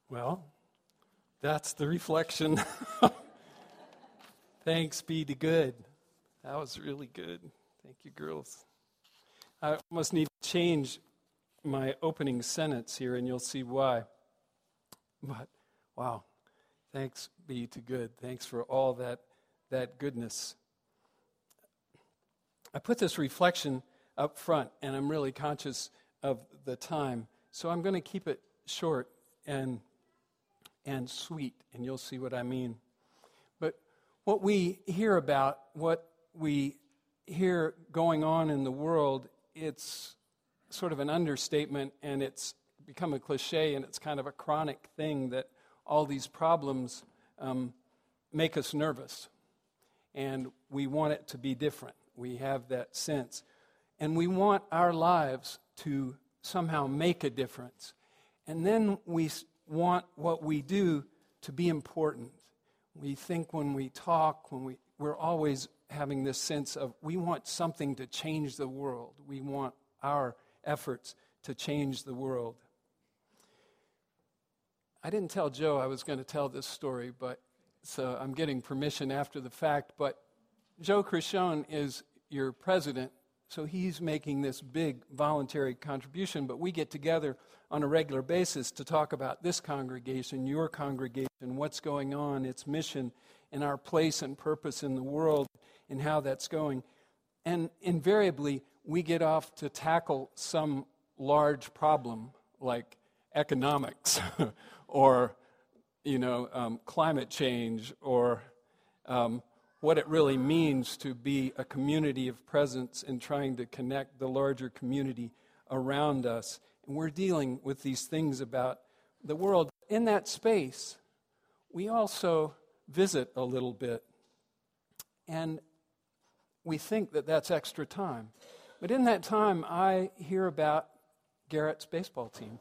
Well, that's the reflection. Thanks be to good. That was really good. Thank you, girls. I almost need to change my opening sentence here, and you'll see why. But, wow, thanks be to good. Thanks for all that goodness. I put this reflection up front, and I'm really conscious of the time, so I'm going to keep it short and sweet, and you'll see what I mean. But what we hear about, what we hear going on in the world, it's sort of an understatement, and it's become a cliche, and it's kind of a chronic thing that all these problems make us nervous, and we want it to be different. We have that sense, and we want our lives to somehow make a difference, and then we want what we do to be important. We think when we talk, we're always having this sense of we want something to change the world. We want our efforts to change the world. I didn't tell Joe I was going to tell this story, but so I'm getting permission after the fact. But Joe Crichon is your president, so he's making this big voluntary contribution, but we get together on a regular basis to talk about this congregation, your congregation, what's going on, its mission, and our place and purpose in the world, and how that's going. And invariably, we get off to tackle some large problem like economics or, climate change or what it really means to be a community of presence and trying to connect the larger community around us. And we're dealing with these things about the world. In that space, we also visit a little bit. And we think that that's extra time. But in that time, I hear about Garrett's baseball team.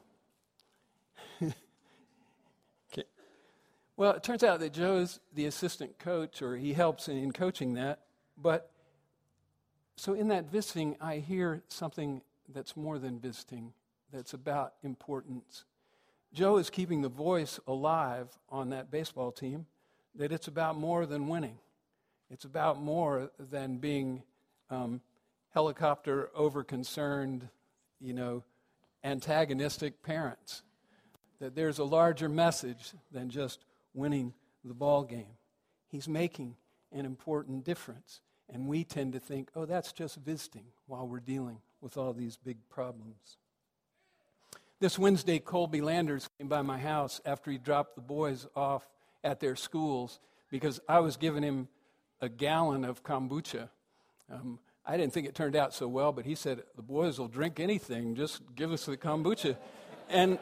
Okay. Well, it turns out that Joe's the assistant coach, or he helps in coaching that. But so in that visiting, I hear something that's more than visiting, that's about importance. Joe is keeping the voice alive on that baseball team, that it's about more than winning. It's about more than being helicopter over-concerned, antagonistic parents. That there's a larger message than just winning the ball game. He's making an important difference. And we tend to think, oh, that's just visiting while we're dealing with all these big problems. This Wednesday, Colby Landers came by my house after he dropped the boys off at their schools because I was giving him a gallon of kombucha. I didn't think it turned out so well, but he said, the boys will drink anything, just give us the kombucha. And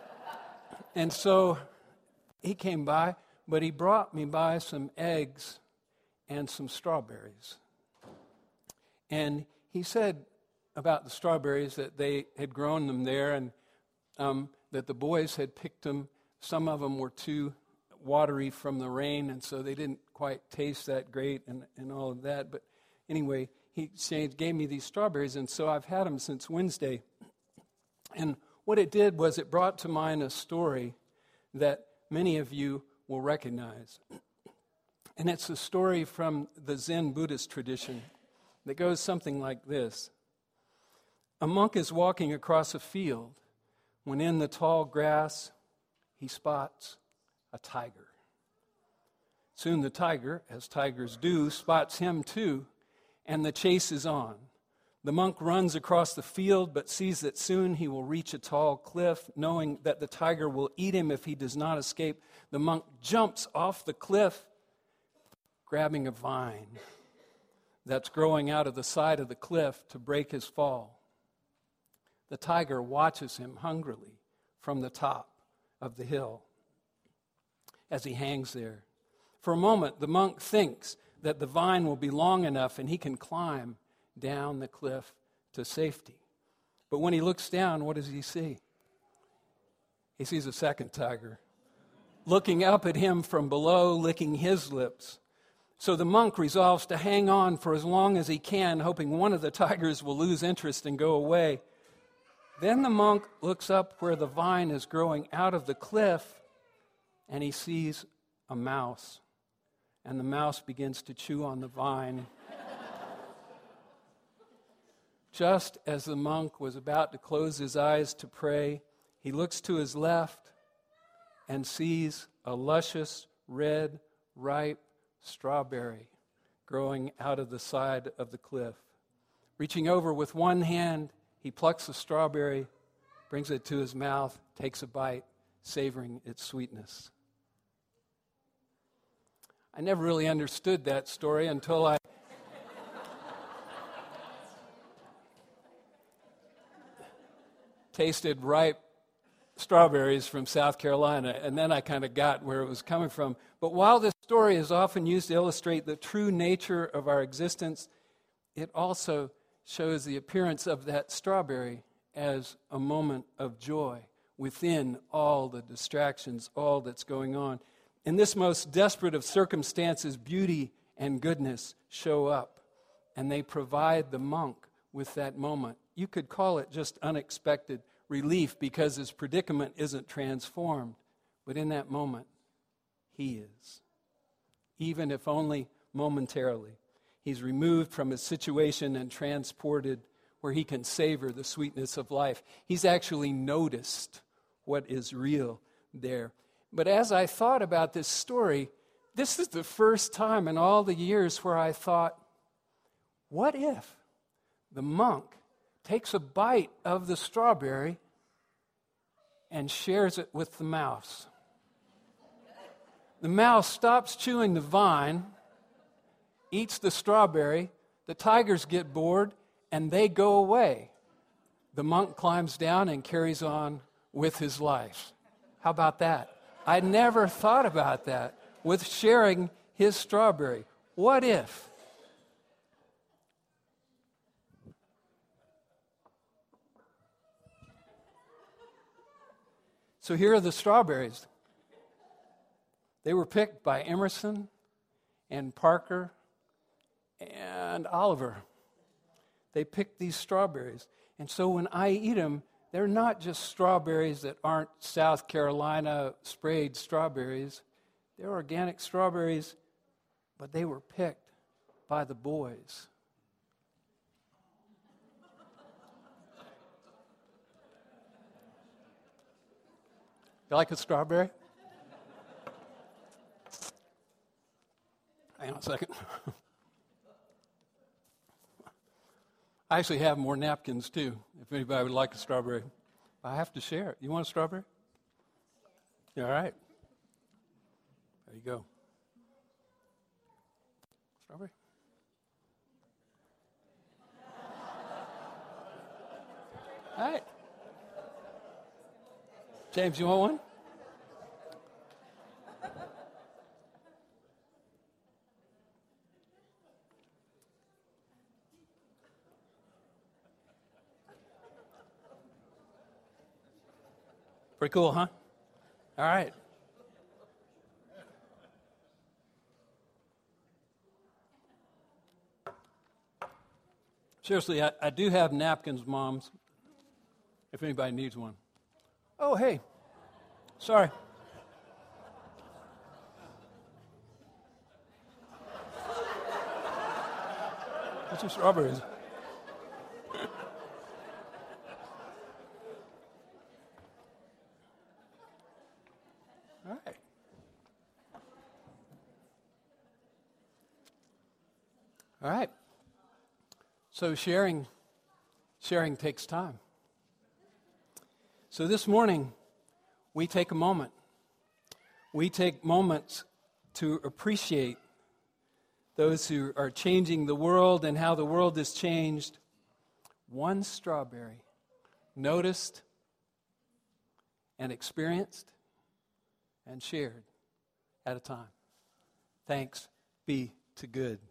so he came by, but he brought me by some eggs and some strawberries. And he said about the strawberries that they had grown them there and that the boys had picked them. Some of them were too watery from the rain, and so they didn't quite taste that great and all of that. But anyway, he gave me these strawberries, and so I've had them since Wednesday. And what it did was it brought to mind a story that many of you will recognize. And it's a story from the Zen Buddhist tradition that goes something like this. A monk is walking across a field when in the tall grass he spots a tiger. Soon the tiger, as tigers do, spots him too, and the chase is on. The monk runs across the field, but sees that soon he will reach a tall cliff, knowing that the tiger will eat him if he does not escape. The monk jumps off the cliff, grabbing a vine that's growing out of the side of the cliff to break his fall. The tiger watches him hungrily from the top of the hill as he hangs there. For a moment, the monk thinks that the vine will be long enough and he can climb down the cliff to safety. But when he looks down, what does he see? He sees a second tiger looking up at him from below, licking his lips. So the monk resolves to hang on for as long as he can, hoping one of the tigers will lose interest and go away. Then the monk looks up where the vine is growing out of the cliff, and he sees a mouse, and the mouse begins to chew on the vine. Just as the monk was about to close his eyes to pray, he looks to his left and sees a luscious, red, ripe strawberry growing out of the side of the cliff. Reaching over with one hand, he plucks the strawberry, brings it to his mouth, takes a bite, savoring its sweetness. I never really understood that story until I tasted ripe strawberries from South Carolina, and then I kind of got where it was coming from. But while this story is often used to illustrate the true nature of our existence, it also shows the appearance of that strawberry as a moment of joy within all the distractions, all that's going on. In this most desperate of circumstances, beauty and goodness show up, and they provide the monk with that moment. You could call it just unexpected relief because his predicament isn't transformed, but in that moment, he is. Even if only momentarily, he's removed from his situation and transported where he can savor the sweetness of life. He's actually noticed what is real there. But as I thought about this story, this is the first time in all the years where I thought, what if the monk takes a bite of the strawberry and shares it with the mouse? The mouse stops chewing the vine, eats the strawberry, the tigers get bored, and they go away. The monk climbs down and carries on with his life. How about that? I never thought about that with sharing his strawberry. What if? So here are the strawberries. They were picked by Emerson and Parker and Oliver. They picked these strawberries. And so when I eat them, they're not just strawberries that aren't South Carolina sprayed strawberries. They're organic strawberries, but they were picked by the boys. You like a strawberry? Hang on a second. I actually have more napkins, too, if anybody would like a strawberry. I have to share it. You want a strawberry? All right. There you go. Strawberry? All right. James, you want one? Pretty cool, huh? All right. Seriously, I do have napkins, moms, if anybody needs one. Oh, hey. Sorry. What's some strawberries? All right. All right. So sharing takes time. So this morning, we take a moment. We take moments to appreciate those who are changing the world and how the world has changed. One strawberry, noticed and experienced and shared at a time. Thanks be to good.